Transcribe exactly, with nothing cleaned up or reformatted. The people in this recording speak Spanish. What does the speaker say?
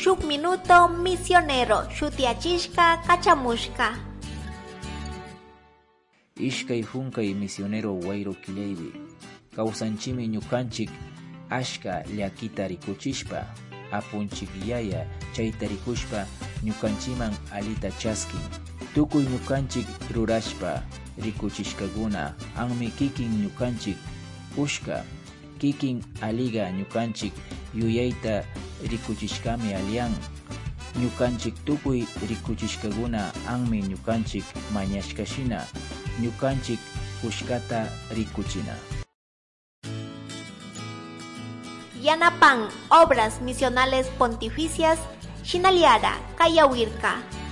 shuk minuto misionero shutiachishka kachamushka. Ishkay hunkay misionero wayro killaybi kawsanchimi ñukanchik ashka llakita rikuchishpa apunchik yaya chayta rikushpa ñukanchiman alita chaskin tukuy ñukanchik rurashpa rikuchishkakuna anmi kikin ñukanchik ushka kikin aliga ñukanchik yuyayta rikuchishkami alian ñukanchik tukuy rikuchishkakuna anmi ñukanchik mañashkashina ñukanchik ushkata rikuchina. Yanapan Obras Misionales Pontificias Shinaliara Kayawirka.